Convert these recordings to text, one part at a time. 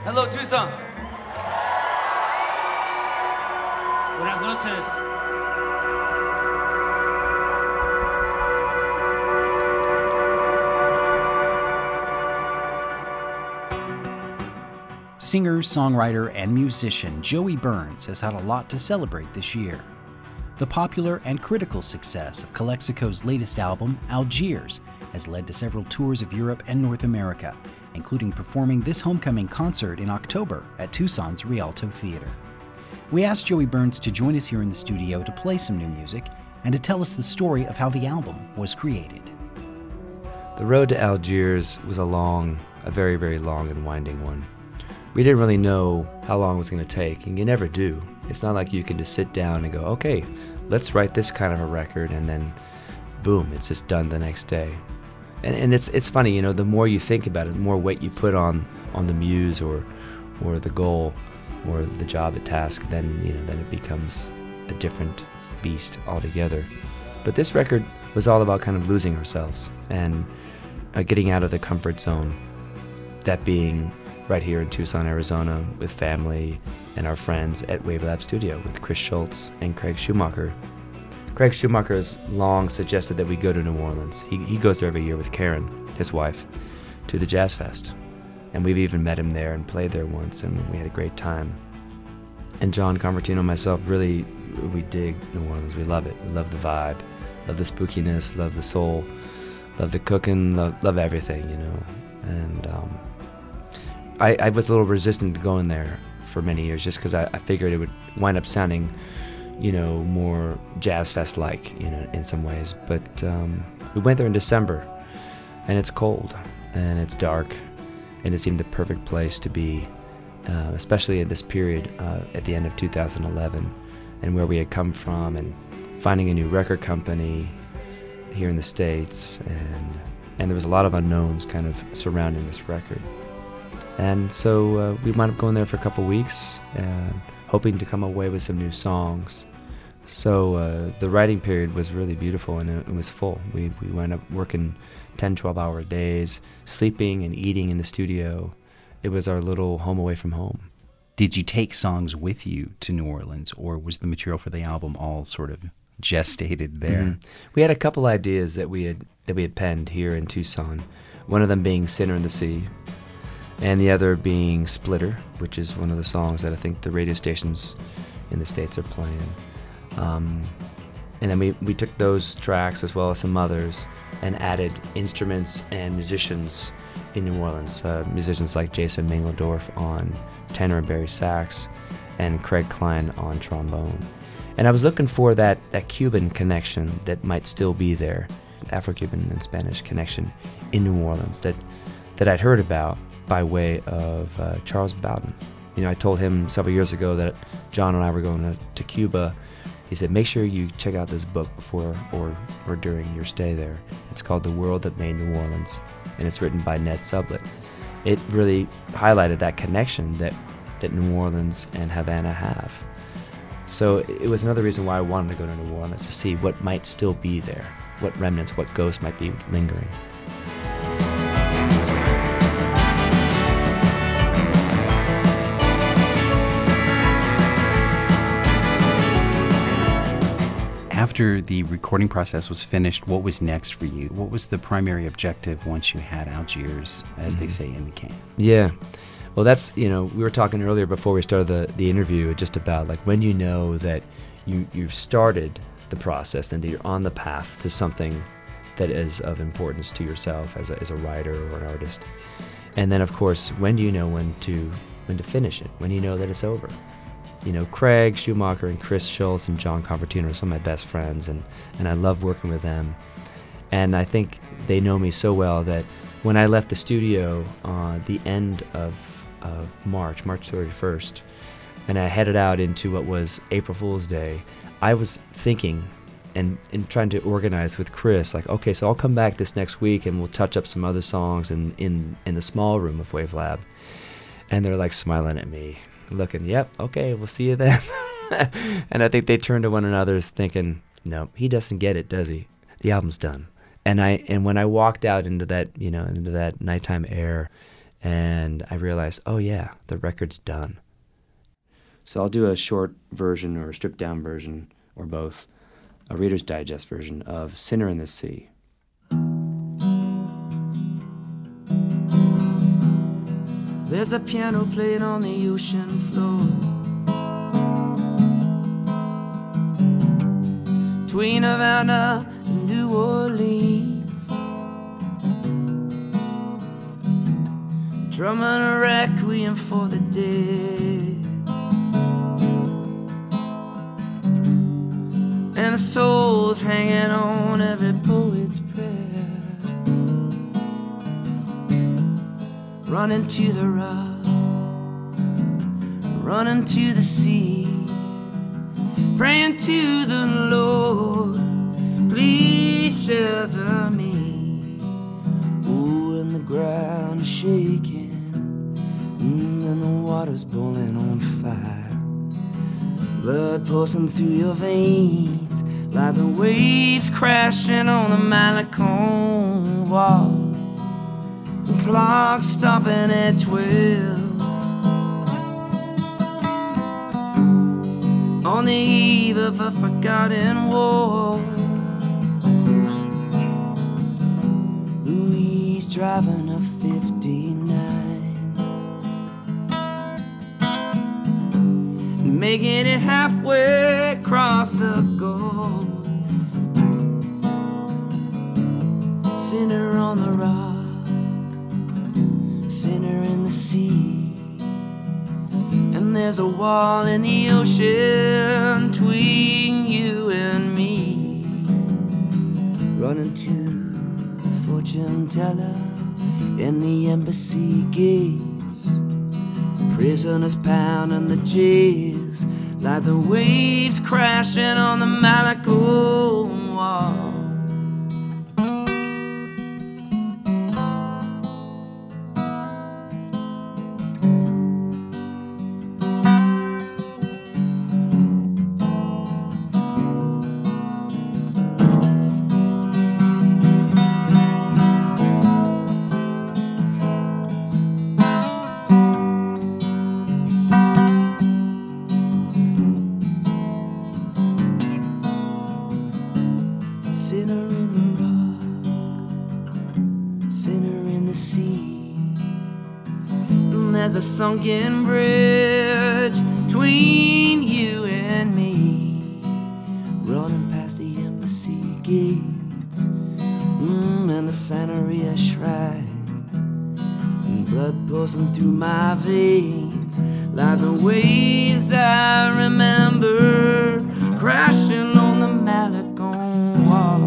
Hello, Tucson. Buenas noches. Singer, songwriter, and musician Joey Burns has had a lot to celebrate this year. The popular and critical success of Calexico's latest album, Algiers, has led to several tours of Europe and North America, including performing this homecoming concert in October at Tucson's Rialto Theater. We asked Joey Burns to join us here in the studio to play some new music and to tell us the story of how the album was created. The road to Algiers was a very, very long and winding one. We didn't really know how long it was going to take, and you never do. It's not like you can just sit down and go, okay, let's write this kind of a record, and then boom, it's just done the next day. And it's funny, you know, the more you think about it, the more weight you put on the muse or the goal or the job at task, then it becomes a different beast altogether. But this record was all about kind of losing ourselves and getting out of the comfort zone, that being right here in Tucson, Arizona, with family and our friends at Wavelab Studio with Chris Schultz and Craig Schumacher. Craig Schumacher has long suggested that we go to New Orleans. He goes there every year with Karen, his wife, to the Jazz Fest. And we've even met him there and played there once, and we had a great time. And John Convertino and myself really, we dig New Orleans. We love it. We love the vibe, love the spookiness, love the soul, love the cooking, love everything, you know. And I was a little resistant to going there for many years just because I figured it would wind up sounding, you know, more Jazz Fest-like, you know, in some ways. But we went there in December, and it's cold, and it's dark, and it seemed the perfect place to be, especially in this period at the end of 2011, and where we had come from, and finding a new record company here in the States, and there was a lot of unknowns kind of surrounding this record. And so we wound up going there for a couple weeks, hoping to come away with some new songs. So the writing period was really beautiful, and it was full. We wound up working 10, 12-hour days, sleeping and eating in the studio. It was our little home away from home. Did you take songs with you to New Orleans, or was the material for the album all sort of gestated there? Mm-hmm. We had a couple ideas that we had penned here in Tucson. One of them being Sinner in the Sea, and the other being Splitter, which is one of the songs that I think the radio stations in the States are playing. And then we took those tracks as well as some others and added instruments and musicians in New Orleans, musicians like Jason Mangledorf on tenor and bari sax, and Craig Klein on trombone. And I was looking for that Cuban connection that might still be there, Afro-Cuban and Spanish connection in New Orleans that I'd heard about by way of Charles Bowden. You know, I told him several years ago that John and I were going to Cuba. He said, make sure you check out this book before or during your stay there. It's called The World That Made New Orleans, and it's written by Ned Sublett. It really highlighted that connection that New Orleans and Havana have. So it was another reason why I wanted to go to New Orleans, to see what might still be there, what remnants, what ghosts might be lingering. After the recording process was finished, what was next for you? What was the primary objective once you had Algiers, as they say in the can? Yeah. Well, that's, you know, we were talking earlier before we started the interview just about like when you know that you've started the process and that you're on the path to something that is of importance to yourself as a writer or an artist. And then, of course, when do you know when to finish it? When do you know that it's over? You know, Craig Schumacher and Chris Schultz and John Convertino are some of my best friends, and I love working with them. And I think they know me so well that when I left the studio the end of March 31st, and I headed out into what was April Fool's Day, I was thinking and trying to organize with Chris, like, okay, so I'll come back this next week and we'll touch up some other songs in the small room of Wavelab. And they're like smiling at me, looking, yep, okay, we'll see you then. And I think they turned to one another thinking, no, he doesn't get it, does he? The album's done. And when I walked out into that, into that nighttime air And I realized, oh yeah, the record's done. So I'll do a short version or a stripped down version, or both, a Reader's Digest version of Sinner in the Sea. There's a piano playing on the ocean floor, between Havana and New Orleans, drumming a requiem for the dead, and the soul's hanging on every poet's prayer. Running to the rock, running to the sea, praying to the Lord, please shelter me. Oh, and the ground is shaking, and the water's boiling on fire, blood pulsing through your veins like the waves crashing on the Malecon wall. Clock stopping at 12 on the eve of a forgotten war. Louise driving a 59, making it halfway across the Gulf. Sinner on the rock, sinner in the sea, and there's a wall in the ocean between you and me. Running to the fortune teller in the embassy gates, prisoners pounding the jails like the waves crashing on the Malecon wall. Sinner in the rock, sinner in the sea, and there's a sunken bridge between you and me. Running past the embassy gates, and the Santeria shrine, and blood pulsing through my veins like the waves I remember crashing on the Malecon wall.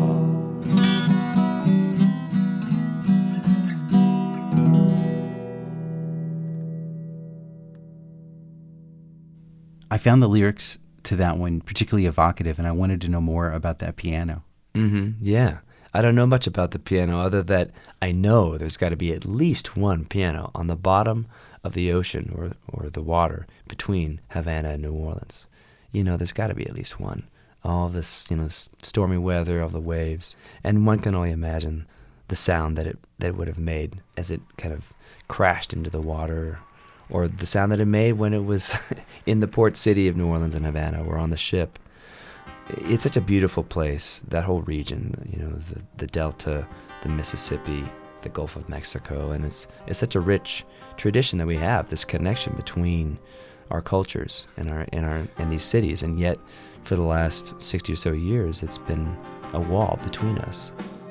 I found the lyrics to that one particularly evocative, and I wanted to know more about that piano. Yeah. I don't know much about the piano other than I know there's got to be at least one piano on the bottom of the ocean or the water between Havana and New Orleans. You know, there's got to be at least one. All this, stormy weather, all the waves. And one can only imagine the sound that it would have made as it kind of crashed into the water, or the sound that it made when it was in the port city of New Orleans and Havana or on the ship. It's such a beautiful place, that whole region, the Delta, the Mississippi, the Gulf of Mexico, and it's such a rich tradition that we have, this connection between our cultures and these cities, and yet for the last 60 or so years it's been a wall between us.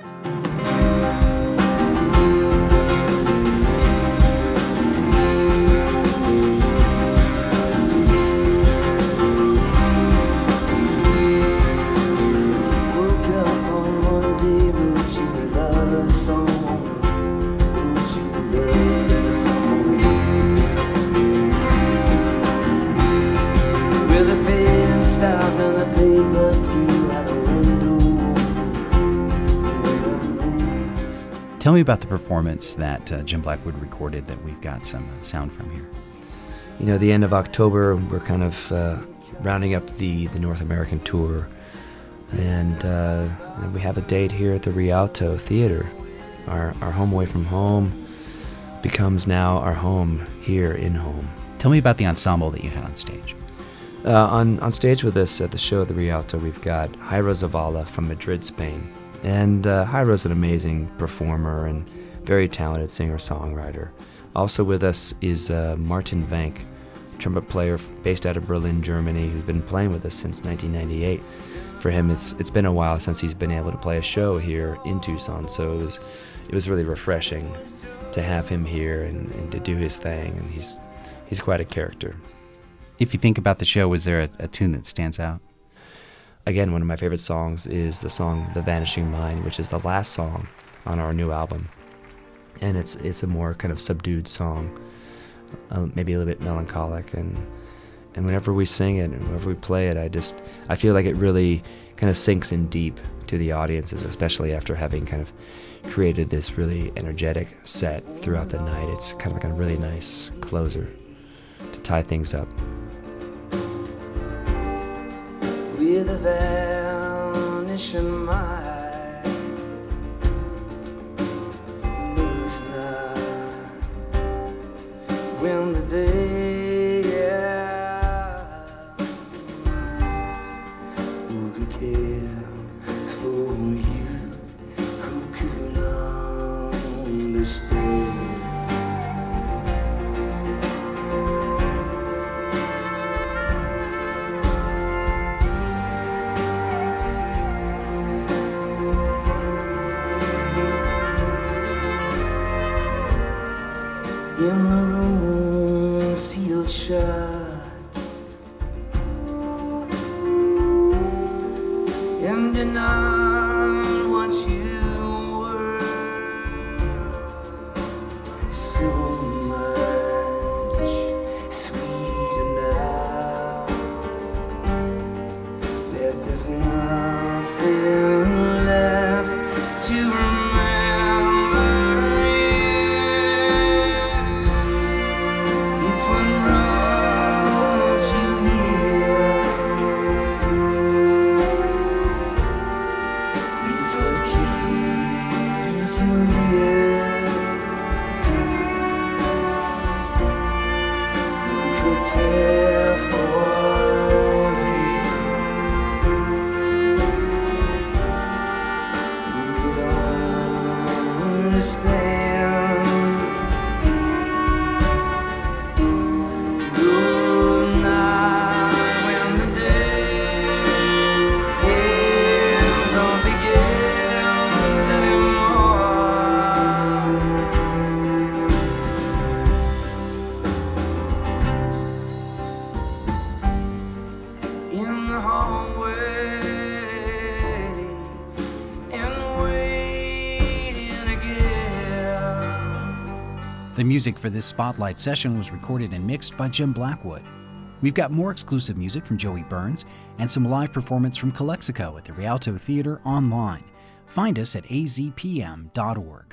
Tell me about the performance that Jim Blackwood recorded that we've got some sound from here. The end of October, we're kind of rounding up the North American tour, and we have a date here at the Rialto Theater, our home away from home. becomes now our home here in home. Tell me about the ensemble that you had on stage. On stage with us at the show at the Rialto, we've got Jairo Zavala from Madrid, Spain. And Jairo's an amazing performer and very talented singer-songwriter. Also with us is Martin Vank, trumpet player based out of Berlin, Germany, who's been playing with us since 1998. For him, it's been a while since he's been able to play a show here in Tucson, so it was really refreshing to have him here and to do his thing, and he's quite a character. If you think about the show, was there a tune that stands out? Again, one of my favorite songs is the song The Vanishing Mind, which is the last song on our new album. And it's a more kind of subdued song, maybe a little bit melancholic, and whenever we sing it and whenever we play it, I feel like it really kind of sinks in deep to the audiences, especially after having kind of created this really energetic set throughout the night. It's kind of like a really nice closer to tie things up. With a vanishing mind, moves not when the day ends. Who could care for you? Who could understand? In the room sealed shut, and you're not what you were. So much sweeter now that there's nothing left to remember. The music for this Spotlight session was recorded and mixed by Jim Blackwood. We've got more exclusive music from Joey Burns and some live performance from Calexico at the Rialto Theater online. Find us at azpm.org.